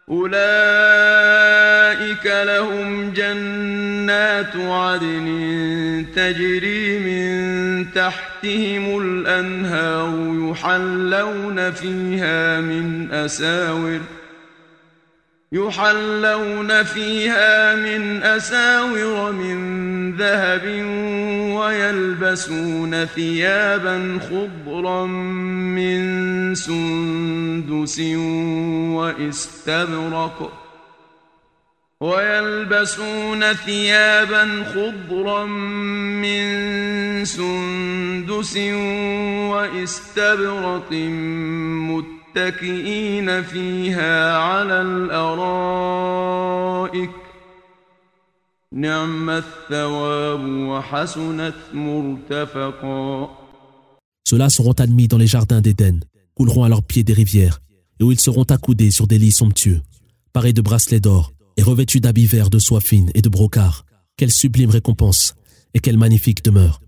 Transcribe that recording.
أولئك لهم جنات عدن تجري من تحتهم الأنهار يحلون فيها من أساور من ذهب ويلبسون ثيابا خضرا من سندس واستبرق متكئين فيها على الأرائك نعم الثواب وحسنت مرتفقا. Ceux-là seront admis dans les jardins d'Éden, couleront à leurs pieds des rivières, et où ils seront accoudés sur des lits somptueux, parés de bracelets d'or et revêtus d'habits verts de soie fine et de brocart. Quelle sublime récompense et quelle magnifique demeure!